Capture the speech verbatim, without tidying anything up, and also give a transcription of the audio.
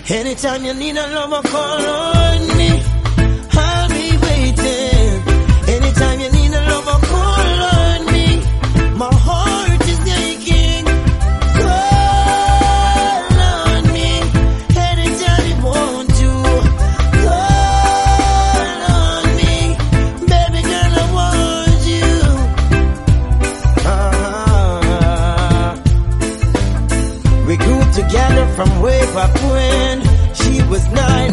Anytime you need a lover, call on me. I'll be waiting. Anytime you need a lover, call on me. My heart is aching. Call on me. Anytime you want to. Call on me. Baby girl, I want you. Uh-huh. We grew together from way back when she was nine.